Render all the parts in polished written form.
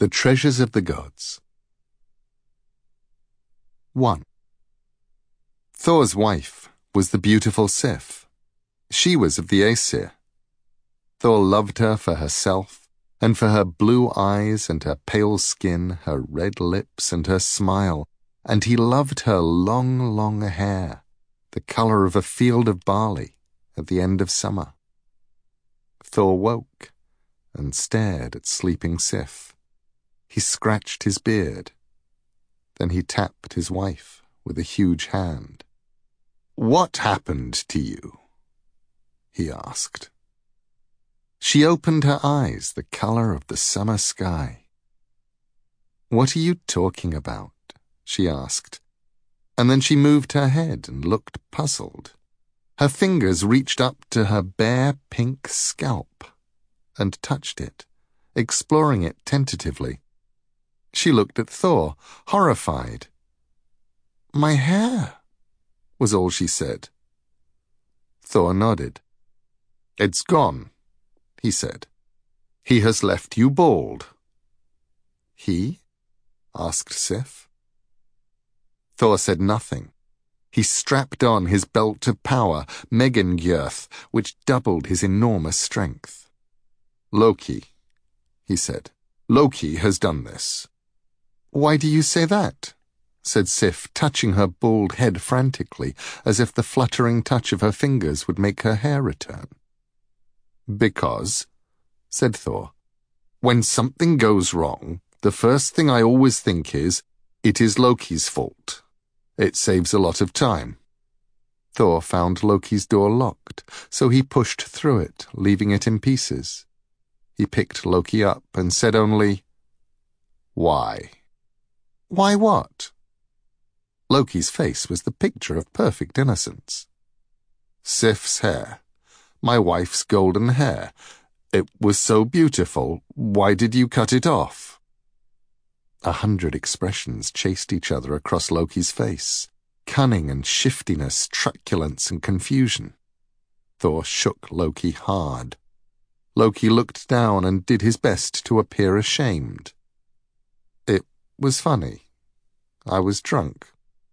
The Treasures of the Gods. 1. Thor's wife was the beautiful Sif. She was of the Aesir. Thor loved her for herself, and for her blue eyes and her pale skin, her red lips and her smile, and he loved her long, long hair, the colour of a field of barley at the end of summer. Thor woke and stared at sleeping Sif. He scratched his beard. Then he tapped his wife with a huge hand. "What happened to you?" he asked. She opened her eyes the colour of the summer sky. "What are you talking about?" she asked, and then she moved her head and looked puzzled. Her fingers reached up to her bare pink scalp and touched it, exploring it tentatively. She looked at Thor, horrified. "My hair," was all she said. Thor nodded. "It's gone," he said. "He has left you bald." "He?" asked Sif. Thor said nothing. He strapped on his belt of power, Megangyrth, which doubled his enormous strength. "Loki," he said. "Loki has done this." "Why do you say that?" said Sif, touching her bald head frantically, as if the fluttering touch of her fingers would make her hair return. "Because," said Thor, "when something goes wrong, the first thing I always think is, it is Loki's fault. It saves a lot of time." Thor found Loki's door locked, so he pushed through it, leaving it in pieces. He picked Loki up and said only, "Why?" "Why what?" Loki's face was the picture of perfect innocence. "Sif's hair. My wife's golden hair. It was so beautiful. Why did you cut it off?" 100 expressions chased each other across Loki's face. Cunning and shiftiness, truculence and confusion. Thor shook Loki hard. Loki looked down and did his best to appear ashamed. "It was funny. I was drunk."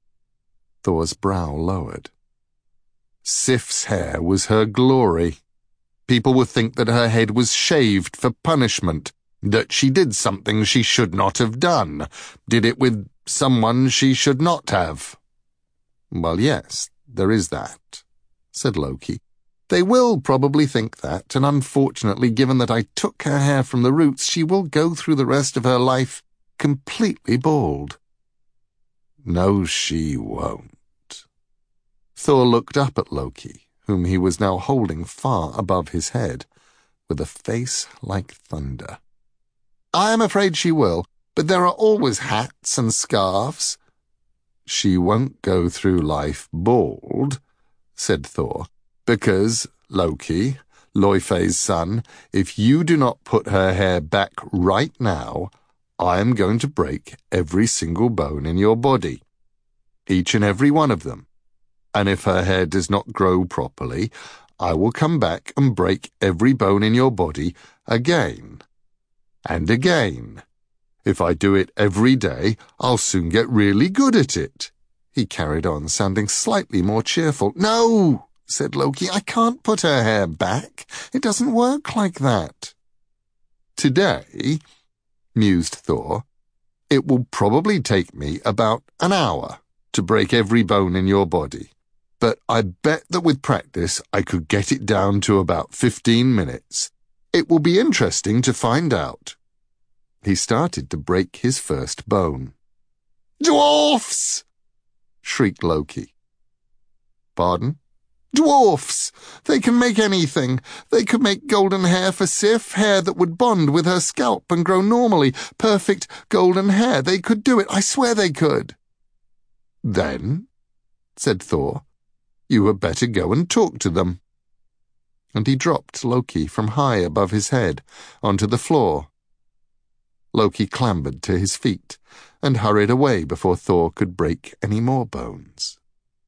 Thor's brow lowered. "Sif's hair was her glory. People would think that her head was shaved for punishment, that she did something she should not have done, did it with someone she should not have." "Well, yes, there is that," said Loki. "They will probably think that, and unfortunately, given that I took her hair from the roots, she will go through the rest of her life completely bald." "No, she won't." Thor looked up at Loki, whom he was now holding far above his head, with a face like thunder. "I am afraid she will, but there are always hats and scarves." "She won't go through life bald," said Thor, "because, Loki, Laufey's son, if you do not put her hair back right now, I am going to break every single bone in your body. Each and every one of them. And if her hair does not grow properly, I will come back and break every bone in your body again. And again. If I do it every day, I'll soon get really good at it," he carried on, sounding slightly more cheerful. "No," said Loki, "I can't put her hair back. It doesn't work like that." "Today," mused Thor, "it will probably take me about an hour to break every bone in your body. But I bet that with practice I could get it down to about 15 minutes. It will be interesting to find out." He started to break his first bone. "Dwarfs!" shrieked Loki. "Pardon?" "Dwarfs! They can make anything. They could make golden hair for Sif, hair that would bond with her scalp and grow normally. Perfect golden hair. They could do it. I swear they could." "Then," said Thor, "you had better go and talk to them." And he dropped Loki from high above his head onto the floor. Loki clambered to his feet and hurried away before Thor could break any more bones.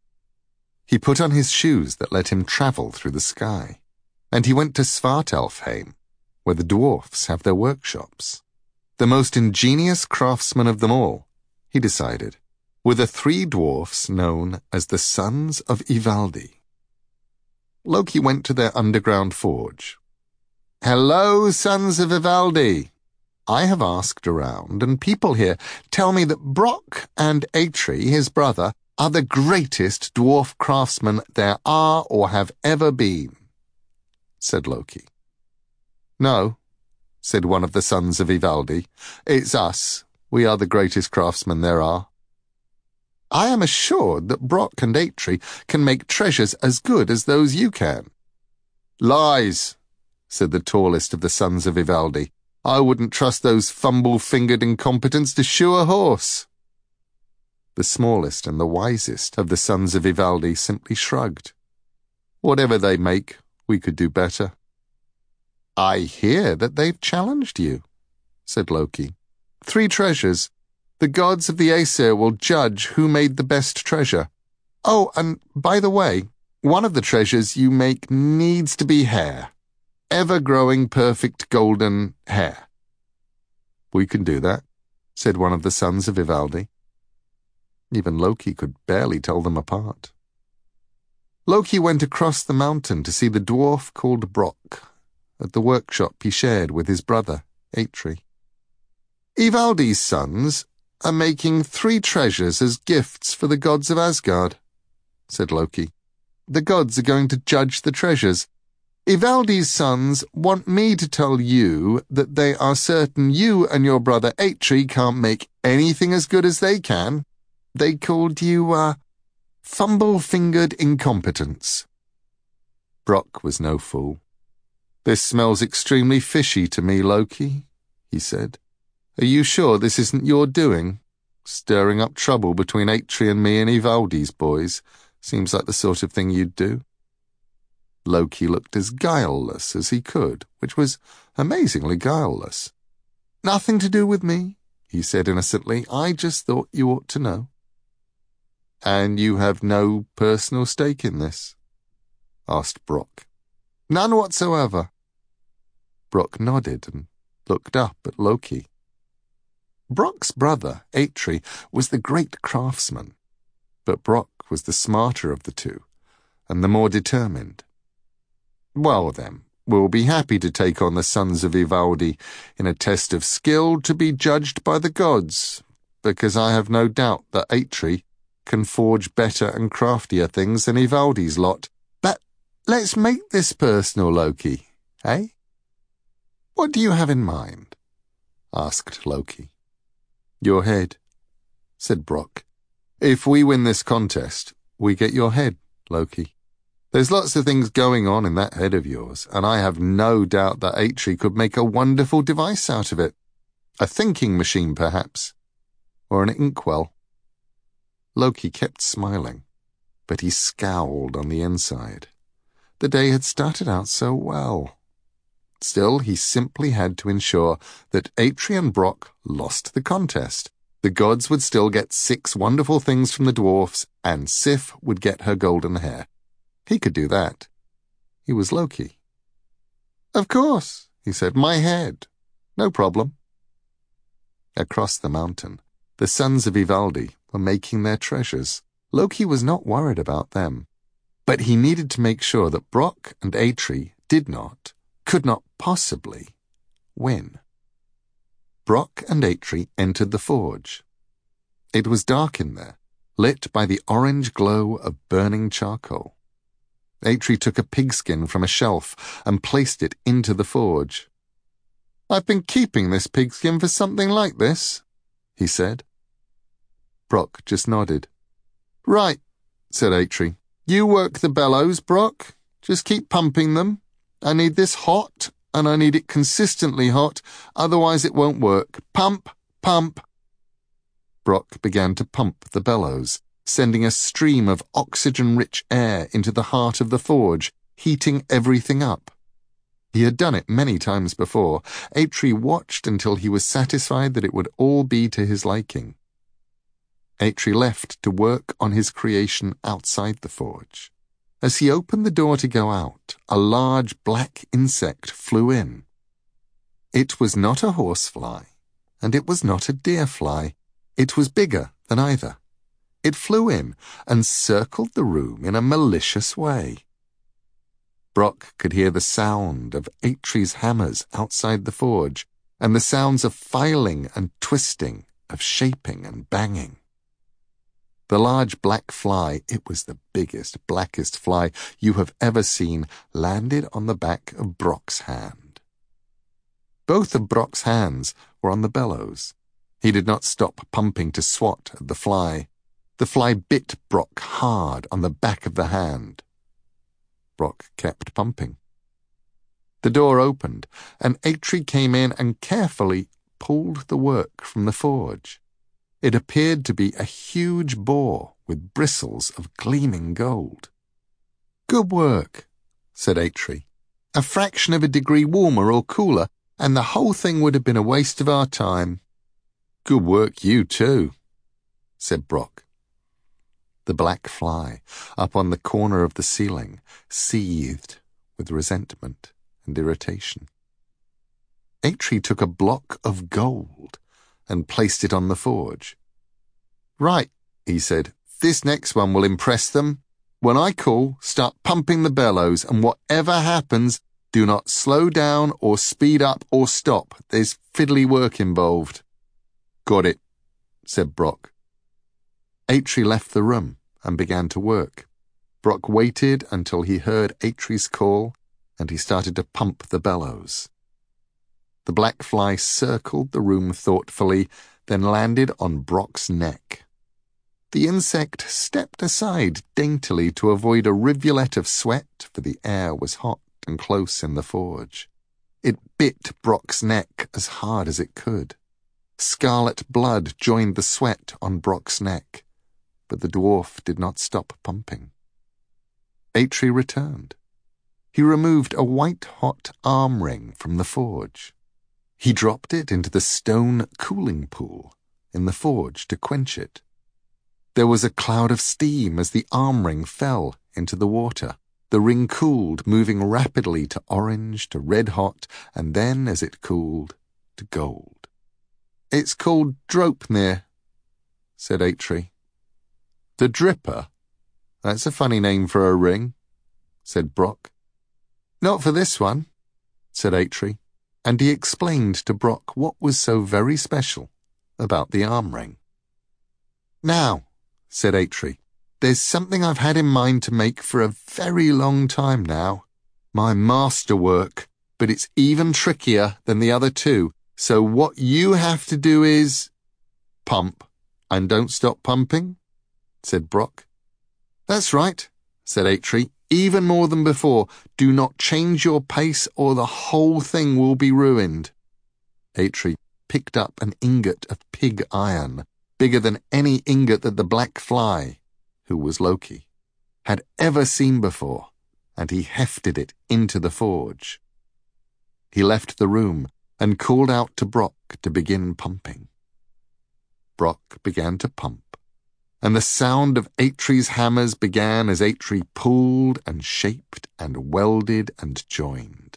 He put on his shoes that let him travel through the sky, and he went to Svartalfheim, where the dwarfs have their workshops. the most ingenious craftsman of them all, he decided, were the three dwarfs known as the Sons of Ivaldi. Loki went to their underground forge. "Hello, Sons of Ivaldi. I have asked around, and people here tell me that Brock and Atri, his brother, are the greatest dwarf craftsmen there are or have ever been," said Loki. "No," said one of the Sons of Ivaldi. "It's us. We are the greatest craftsmen there are. I am assured that Brock and Atri can make treasures as good as those you can." "Lies," said the tallest of the Sons of Ivaldi. "I wouldn't trust those fumble-fingered incompetents to shoe a horse." The smallest and the wisest of the Sons of Ivaldi simply shrugged. "Whatever they make, we could do better." "I hear that they've challenged you," said Loki. "3 treasures. The gods of the Aesir will judge who made the best treasure. Oh, and by the way, one of the treasures you make needs to be hair. Ever-growing perfect golden hair." "We can do that," said one of the Sons of Ivaldi. Even Loki could barely tell them apart. Loki went across the mountain to see the dwarf called Brock at the workshop he shared with his brother, Atri. "Ivaldi's sons are making 3 treasures as gifts for the gods of Asgard," said Loki. "The gods are going to judge the treasures. Ivaldi's sons want me to tell you that they are certain you and your brother Atri can't make anything as good as they can. They called you, fumble-fingered incompetents." Brock was no fool. "This smells extremely fishy to me, Loki," he said. "Are you sure this isn't your doing? Stirring up trouble between Atri and me and Ivaldi's boys seems like the sort of thing you'd do." Loki looked as guileless as he could, which was amazingly guileless. "Nothing to do with me," he said innocently. "I just thought you ought to know." "And you have no personal stake in this?" asked Brock. "None whatsoever." Brock nodded and looked up at Loki. Brock's brother, Atri, was the great craftsman, but Brock was the smarter of the two, and the more determined. "Well then, we'll be happy to take on the Sons of Ivaldi in a test of skill to be judged by the gods, because I have no doubt that Atri can forge better and craftier things than Ivaldi's lot. But let's make this personal, Loki, eh?" "What do you have in mind?" asked Loki. "Your head," said Brock. "If we win this contest, we get your head, Loki. There's lots of things going on in that head of yours, and I have no doubt that Atri could make a wonderful device out of it. A thinking machine, perhaps, or an inkwell." Loki kept smiling, but he scowled on the inside. The day had started out so well. Still, he simply had to ensure that Atri and Brock lost the contest. The gods would still get 6 wonderful things from the dwarfs, and Sif would get her golden hair. He could do that. He was Loki. "Of course," he said, "my head. No problem." Across the mountain, the Sons of Ivaldi were making their treasures. Loki was not worried about them, but he needed to make sure that Brock and Atri could not possibly win. Brock and Atri entered the forge. It was dark in there, lit by the orange glow of burning charcoal. Atri took a pigskin from a shelf and placed it into the forge. "I've been keeping this pigskin for something like this," he said. Brock just nodded. "Right," said Atri. "You work the bellows, Brock. Just keep pumping them. I need this hot, and I need it consistently hot, otherwise it won't work. Pump, pump." Brock began to pump the bellows, sending a stream of oxygen-rich air into the heart of the forge, heating everything up. He had done it many times before. Atri watched until he was satisfied that it would all be to his liking. Atri left to work on his creation outside the forge. As he opened the door to go out, a large black insect flew in. It was not a horsefly, and it was not a deer fly. It was bigger than either. It flew in and circled the room in a malicious way. Brock could hear the sound of Aitre's hammers outside the forge, and the sounds of filing and twisting, of shaping and banging. The large black fly, it was the biggest, blackest fly you have ever seen, landed on the back of Brock's hand. Both of Brock's hands were on the bellows. He did not stop pumping to swat at the fly. The fly bit Brock hard on the back of the hand. Brock kept pumping. The door opened, and Aitre came in and carefully pulled the work from the forge. It appeared to be a huge boar with bristles of gleaming gold. "Good work," said Aitre. "A fraction of a degree warmer or cooler, and the whole thing would have been a waste of our time." "Good work you too," said Brock. The black fly, up on the corner of the ceiling, seethed with resentment and irritation. Aitre took a block of gold and placed it on the forge. "Right," he said, "this next one will impress them. When I call, start pumping the bellows, and whatever happens, do not slow down or speed up or stop. There's fiddly work involved." "Got it," said Brock. Aitre left the room and began to work. Brock waited until he heard Aitre's call, and he started to pump the bellows. The black fly circled the room thoughtfully, then landed on Brock's neck. The insect stepped aside daintily to avoid a rivulet of sweat, for the air was hot and close in the forge. It bit Brock's neck as hard as it could. Scarlet blood joined the sweat on Brock's neck, but the dwarf did not stop pumping. Aitre returned. He removed a white-hot arm ring from the forge. He dropped it into the stone cooling pool in the forge to quench it. There was a cloud of steam as the arm ring fell into the water. The ring cooled, moving rapidly to orange, to red-hot, and then, as it cooled, to gold. "It's called Draupnir," said Aitre. "The Dripper? That's a funny name for a ring," said Brock. "Not for this one," said Aitre, and he explained to Brock what was so very special about the arm ring. "Now," said Aitre, "there's something I've had in mind to make for a very long time now. My masterwork, but it's even trickier than the other two, so what you have to do is—" "Pump, and don't stop pumping?" said Brock. "That's right," said Aitre, "even more than before. Do not change your pace or the whole thing will be ruined." Aitre picked up an ingot of pig iron, bigger than any ingot that the black fly, who was Loki, had ever seen before, and he hefted it into the forge. He left the room and called out to Brock to begin pumping. Brock began to pump, and the sound of Aitre's hammers began as Aitre pulled and shaped and welded and joined.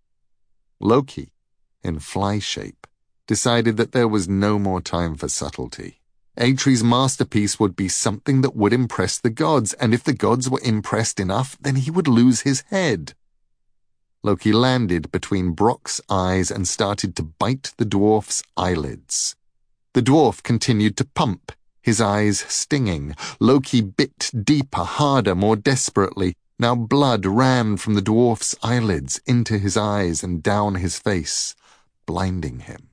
Loki, in fly shape, decided that there was no more time for subtlety. Aitre's masterpiece would be something that would impress the gods, and if the gods were impressed enough, then he would lose his head. Loki landed between Brock's eyes and started to bite the dwarf's eyelids. The dwarf continued to pump, his eyes stinging. Loki bit deeper, harder, more desperately. Now blood ran from the dwarf's eyelids into his eyes and down his face, blinding him.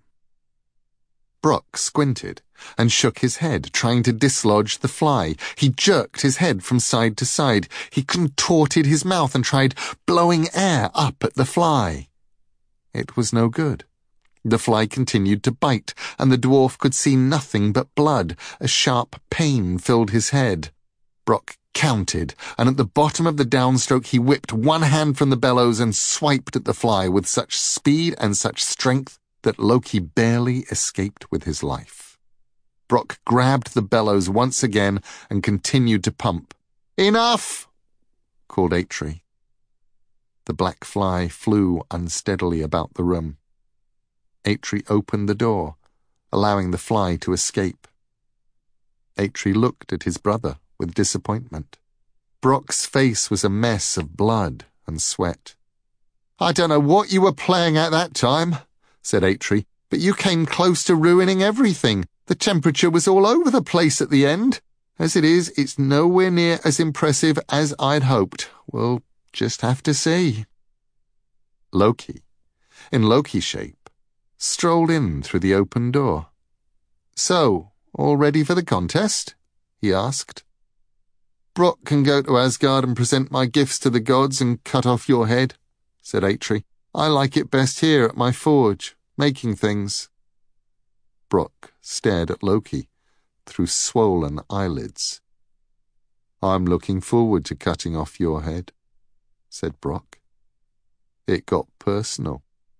Brock squinted and shook his head, trying to dislodge the fly. He jerked his head from side to side. He contorted his mouth and tried blowing air up at the fly. It was no good. The fly continued to bite, and the dwarf could see nothing but blood. A sharp pain filled his head. Brock counted, and at the bottom of the downstroke he whipped one hand from the bellows and swiped at the fly with such speed and such strength that Loki barely escaped with his life. Brock grabbed the bellows once again and continued to pump. "Enough!" called Aitre. The black fly flew unsteadily about the room. Aitre opened the door allowing the fly to escape. Atri looked at his brother with disappointment. Brock's face was a mess of blood and sweat. "I don't know what you were playing at that time," said Atri, "but you came close to ruining everything. The temperature was all over the place at the end. As it is, it's nowhere near as impressive as I'd hoped. We'll just have to see." Loki, in Loki shape, strolled in through the open door. "So, all ready for the contest?" he asked. "Brock can go to Asgard and present my gifts to the gods and cut off your head," said Atri. "I like it best here at my forge, making things." Brock stared at Loki through swollen eyelids. "I'm looking forward to cutting off your head," said Brock. It got personal.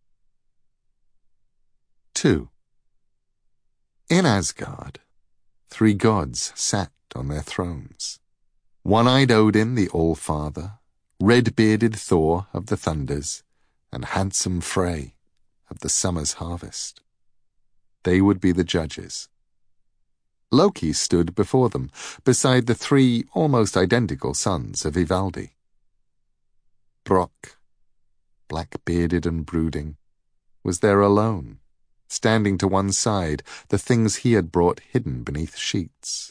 2. In Asgard, 3 gods sat on their thrones. One-eyed Odin, the All-Father, red-bearded Thor of the thunders, and handsome Frey of the summer's harvest. They would be the judges. Loki stood before them, beside the 3 almost identical sons of Ivaldi. Brock, black-bearded and brooding, was there alone, standing to one side, the things he had brought hidden beneath sheets.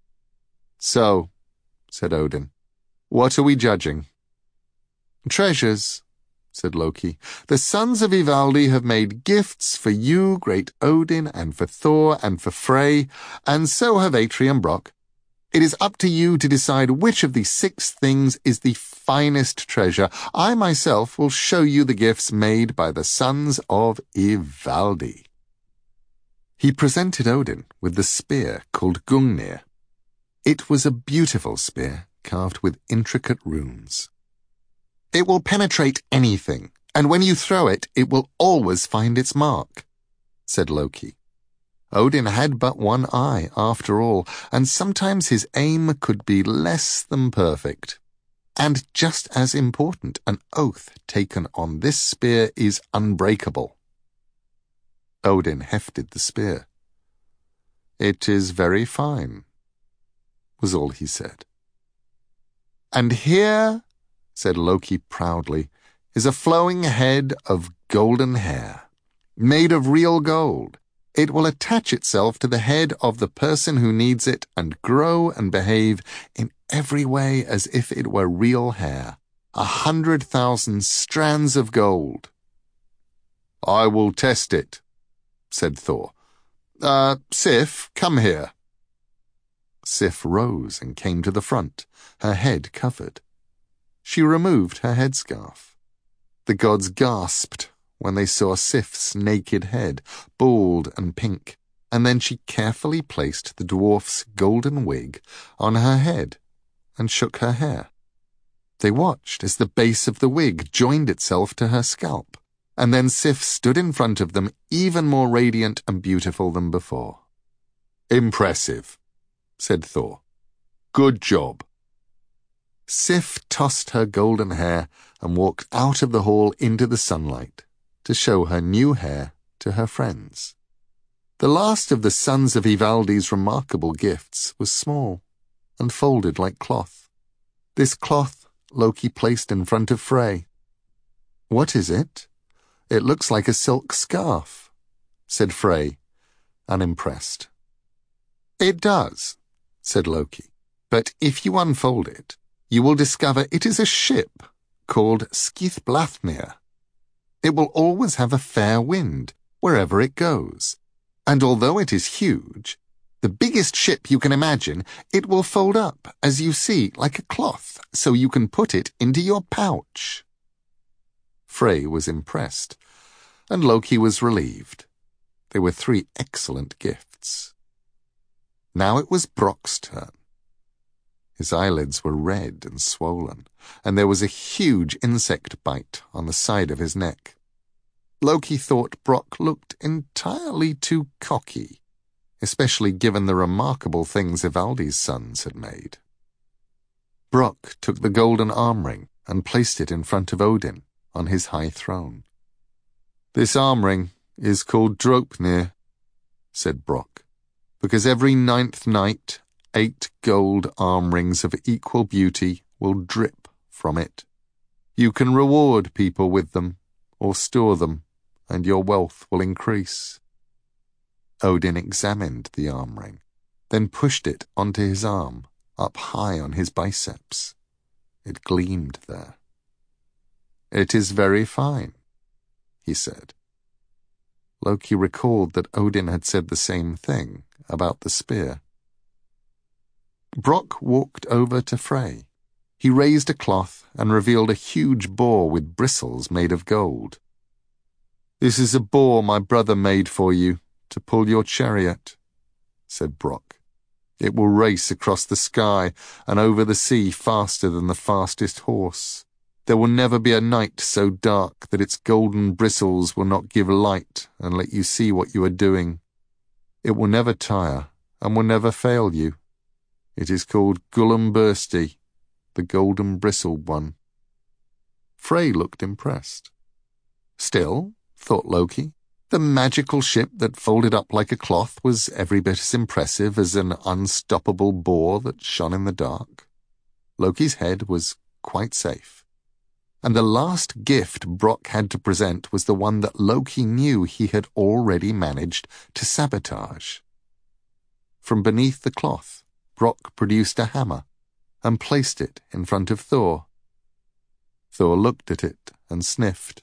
"So," said Odin, "what are we judging?" "Treasures," said Loki. "The sons of Ivaldi have made gifts for you, great Odin, and for Thor, and for Frey, and so have Atri and Brock. It is up to you to decide which of these 6 things is the finest treasure. I myself will show you the gifts made by the sons of Ivaldi." He presented Odin with the spear called Gungnir. It was a beautiful spear carved with intricate runes. "It will penetrate anything, and when you throw it, it will always find its mark," said Loki. Odin had but one eye, after all, and sometimes his aim could be less than perfect. And just as important, an oath taken on this spear is unbreakable. Odin hefted the spear. "It is very fine," was all he said. "And here," said Loki proudly, "is a flowing head of golden hair, made of real gold. It will attach itself to the head of the person who needs it and grow and behave in every way as if it were real hair, 100,000 strands of gold." "I will test it," said Thor. Sif, come here." Sif rose and came to the front, her head covered. She removed her headscarf. The gods gasped when they saw Sif's naked head, bald and pink, and then she carefully placed the dwarf's golden wig on her head and shook her hair. They watched as the base of the wig joined itself to her scalp, and then Sif stood in front of them even more radiant and beautiful than before. "Impressive," said Thor. "Good job." Sif tossed her golden hair and walked out of the hall into the sunlight to show her new hair to her friends. The last of the sons of Ivaldi's remarkable gifts was small and folded like cloth. This cloth Loki placed in front of Frey. "What is it? It looks like a silk scarf," said Frey, unimpressed. "It does," said Loki, "but if you unfold it, you will discover it is a ship called Skithblathnir. It will always have a fair wind wherever it goes, and although it is huge, the biggest ship you can imagine, it will fold up, as you see, like a cloth, so you can put it into your pouch." Frey was impressed, and Loki was relieved. They were 3 excellent gifts. Now it was Brock's turn. His eyelids were red and swollen, and there was a huge insect bite on the side of his neck. Loki thought Brock looked entirely too cocky, especially given the remarkable things Ivaldi's sons had made. Brock took the golden arm ring and placed it in front of Odin on his high throne. "This arm ring is called Draupnir," said Brok, because every 9th night 8 gold arm rings of equal beauty will drip from it. You can reward people with them, or store them, and your wealth will increase. Odin examined the arm ring, then pushed it onto his arm, up high on his biceps. It gleamed there. "It is very fine," he said. Loki recalled that Odin had said the same thing about the spear. Brok walked over to Frey. He raised a cloth and revealed a huge boar with bristles made of gold. "This is a boar my brother made for you to pull your chariot," said Brok. "It will race across the sky and over the sea faster than the fastest horse. There will never be a night so dark that its golden bristles will not give light and let you see what you are doing. It will never tire and will never fail you. It is called Gulumbursti, the golden-bristled one." Frey looked impressed. Still, thought Loki, the magical ship that folded up like a cloth was every bit as impressive as an unstoppable boar that shone in the dark. Loki's head was quite safe. And the last gift Brok had to present was the one that Loki knew he had already managed to sabotage. From beneath the cloth, Brok produced a hammer and placed it in front of Thor. Thor looked at it and sniffed.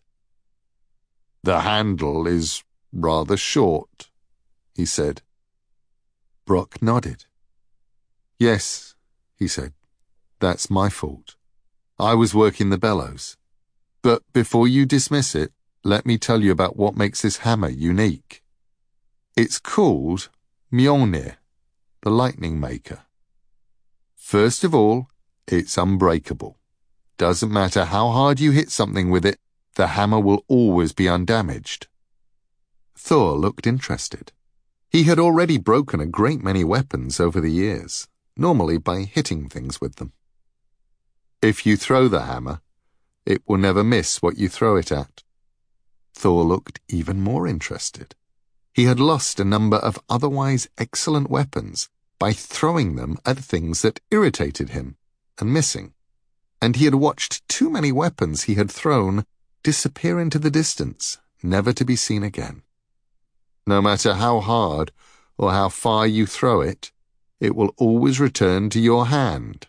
"The handle is rather short," he said. Brok nodded. "Yes," he said, "that's my fault. I was working the bellows. But before you dismiss it, let me tell you about what makes this hammer unique. It's called Mjolnir, the lightning maker. First of all, it's unbreakable. Doesn't matter how hard you hit something with it, the hammer will always be undamaged." Thor looked interested. He had already broken a great many weapons over the years, normally by hitting things with them. "If you throw the hammer, it will never miss what you throw it at." Thor looked even more interested. He had lost a number of otherwise excellent weapons by throwing them at things that irritated him and missing, and he had watched too many weapons he had thrown disappear into the distance, never to be seen again. No matter how hard or how far you throw it, it will always return to your hand.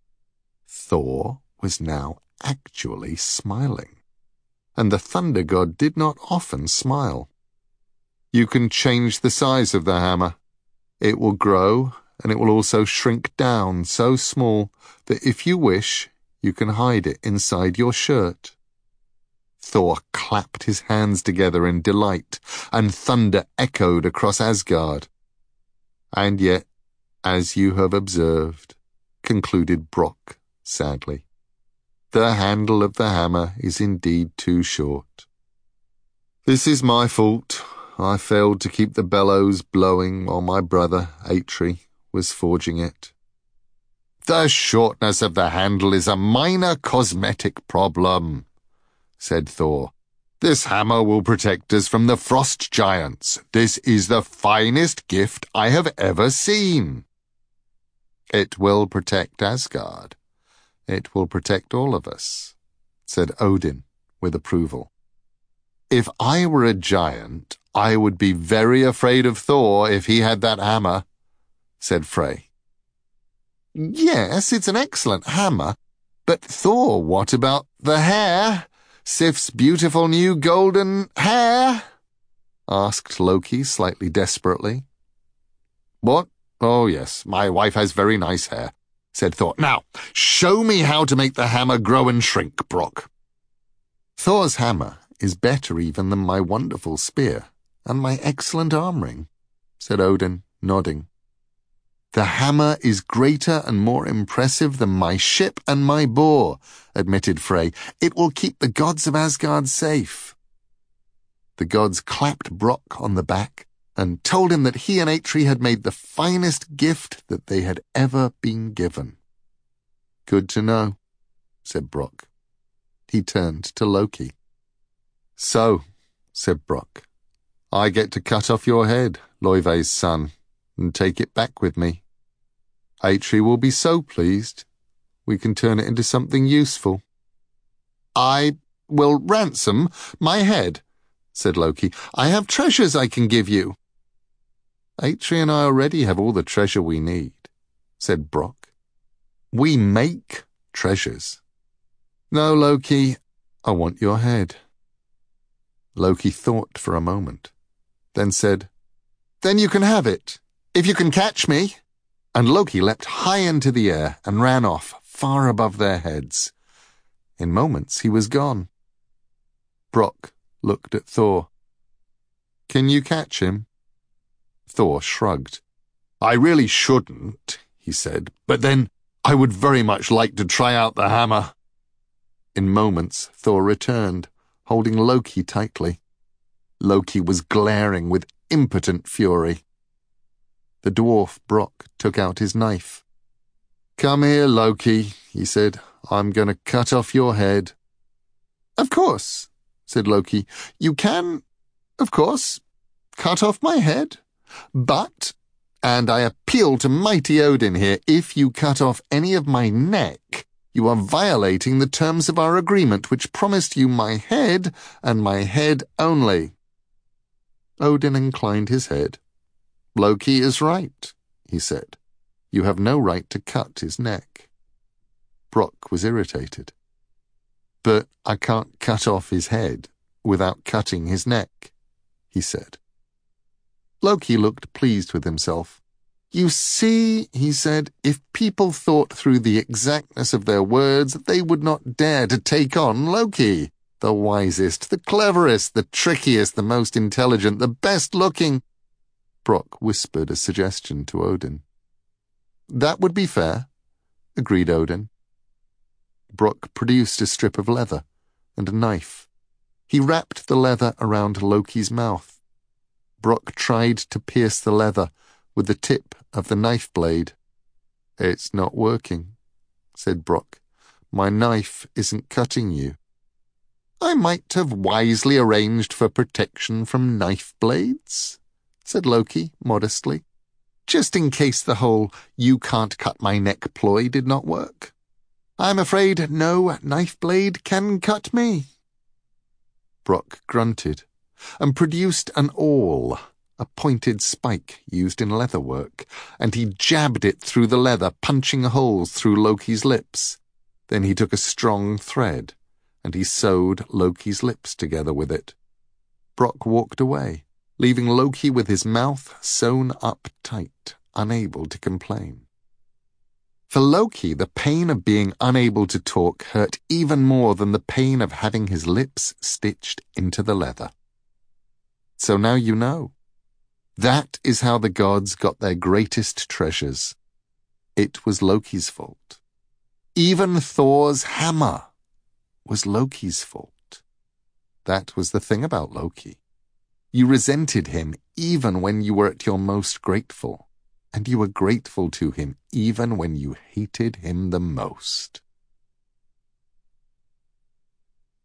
Thor was now actually smiling, and the thunder god did not often smile. "You can change the size of the hammer. It will grow, and it will also shrink down so small that if you wish, you can hide it inside your shirt." Thor clapped his hands together in delight, and thunder echoed across Asgard. "And yet, as you have observed," concluded Brok sadly, "the handle of the hammer is indeed too short. This is my fault. I failed to keep the bellows blowing while my brother, Atri, was forging it." "The shortness of the handle is a minor cosmetic problem," said Thor. "This hammer will protect us from the frost giants. This is the finest gift I have ever seen." "It will protect Asgard. It will protect all of us," said Odin with approval. "If I were a giant, I would be very afraid of Thor if he had that hammer," said Frey. "Yes, it's an excellent hammer, but Thor, what about the hair? Sif's beautiful new golden hair?" asked Loki slightly desperately. "What? Oh yes, my wife has very nice hair," said Thor. "Now, show me how to make the hammer grow and shrink, Brok." "Thor's hammer is better even than my wonderful spear and my excellent arm ring," said Odin, nodding. "The hammer is greater and more impressive than my ship and my boar," admitted Frey. "It will keep the gods of Asgard safe." The gods clapped Brok on the back and told him that he and Atri had made the finest gift that they had ever been given. "Good to know," said Brok. He turned to Loki. "So," said Brok, "I get to cut off your head, Loive's son, and take it back with me. Atri will be so pleased. We can turn it into something useful." "I will ransom my head," said Loki. "I have treasures I can give you." "Atri and I already have all the treasure we need," said Brock. "We make treasures." "No, Loki, I want your head." Loki thought for a moment, then said, "Then you can have it, if you can catch me." And Loki leapt high into the air and ran off, far above their heads. In moments he was gone. Brock looked at Thor. "Can you catch him?" Thor shrugged. "I really shouldn't," he said, "but then I would very much like to try out the hammer." In moments Thor returned, holding Loki tightly. Loki was glaring with impotent fury. The dwarf Brock took out his knife. "Come here, Loki," he said. "I'm going to cut off your head." "Of course," said Loki. "You can, of course, cut off my head. But, and I appeal to mighty Odin here, if you cut off any of my neck, you are violating the terms of our agreement, which promised you my head and my head only." Odin inclined his head. "Loki is right," he said. "You have no right to cut his neck." Brock was irritated. "But I can't cut off his head without cutting his neck," he said. Loki looked pleased with himself. "You see," he said, "if people thought through the exactness of their words, they would not dare to take on Loki, the wisest, the cleverest, the trickiest, the most intelligent, the best-looking." Brock whispered a suggestion to Odin. "That would be fair," agreed Odin. Brock produced a strip of leather and a knife. He wrapped the leather around Loki's mouth. Brock tried to pierce the leather with the tip of the knife blade. "It's not working," said Brock. "My knife isn't cutting you." "I might have wisely arranged for protection from knife blades," said Loki modestly, "just in case the whole you can't cut my neck ploy did not work. I'm afraid no knife blade can cut me." Brock grunted and produced an awl, a pointed spike used in leatherwork, and he jabbed it through the leather, punching holes through Loki's lips. Then he took a strong thread, and he sewed Loki's lips together with it. Brock walked away, leaving Loki with his mouth sewn up tight, unable to complain. For Loki, the pain of being unable to talk hurt even more than the pain of having his lips stitched into the leather. So now you know. That is how the gods got their greatest treasures. It was Loki's fault. Even Thor's hammer was Loki's fault. That was the thing about Loki. You resented him even when you were at your most grateful, and you were grateful to him even when you hated him the most.